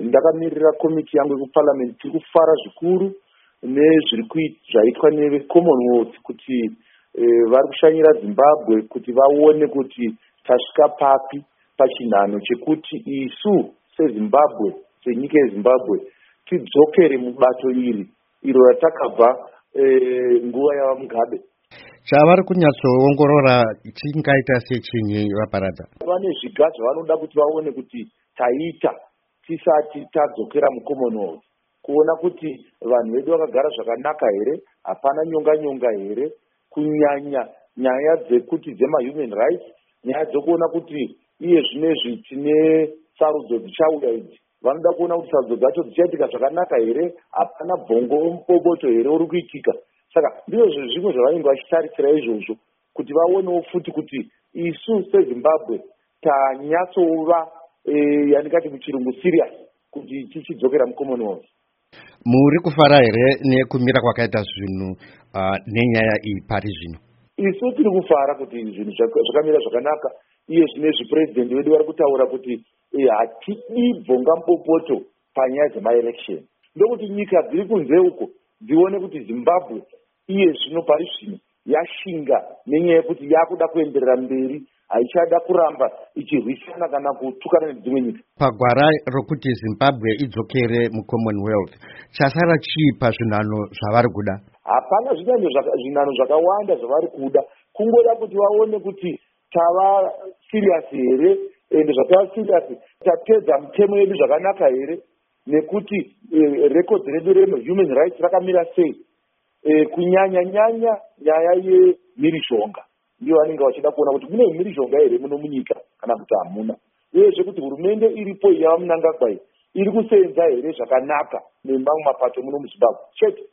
ndakamirira komiti yangu yekuparliament tiri kufara zvikuru zvaitwa neveCommonwealth kuti vari kushanyira Zimbabwe kuti vaone kuti tasvika papi pachinhano chekuti isu seZimbabwe, senyika yeZimbabwe, tidzokere mubato iro ratakabva nguva yava Mugabe. Chavari kunyatsoongorora chingaita sechinyi vaparadza? Vane zviga zvavanoda kuti vaone kuti taita tisati tadzokera muCommonwealth, kuona kuti vanhu vedu vakagara zvakanaka here, hapana nyonga here, kunyanya nyaya dzekuti dzema-human rights, nyaya dzokuona kuti iye zvinezvi tine sarudzo dzichauya idzi, vanoda kuona kuti sarudzo dzacho dzichaitika zvakanaka here, hapana bvongo muboboto here uri kuitika. Saka ndizvo zvimwe zvavanenge vachitarisira izvozvo, kuti vaonewo futi kuti isu seZimbabwe tanyatsova yanikati muchirungu serious kuti tichidzokera muCommonwealth. Muri kufara here nekumira kwakaita zvinhu nenyaya iyi pari zvino? Isu tiri kufara kuti zvinhu zvakamira zvakanaka. Iye zvinezvi president wedu vari kutaura kuti hatidi bvonga mubopoto panyaya dzemaelection. Ndokuti nyika dziri kunze uko dzione kuti Zimbabwe iye zvino pari zvino yashinga nenyaya yekuti yakuda kuenderera mberi, haichada kuramba ichirwisana kana kutukana nedzimwe nyika. Pagwara rokuti Zimbabwe idzokere muCommonwealth, chasara chii pazvinhano zvavari kuda? Hapana zvinhano zvakawanda zvavari kuda, kungoda kuti vaone kuti tava serious here, ende zvatava serious tatedza mitemo yedu zvakanaka here, nekuti records redu rehuman rights rakamira sei, kunyanya nyaya yemhirizhonga ndiyo vanenge vachida kuona kuti mune mhirizhonga here muno munyika kana kuti hamuna, uyezve kuti hurumende iripo yava Mnangagwa iri kusenza here zvakanaka nemamwe mapato muno muZimbabwe chete.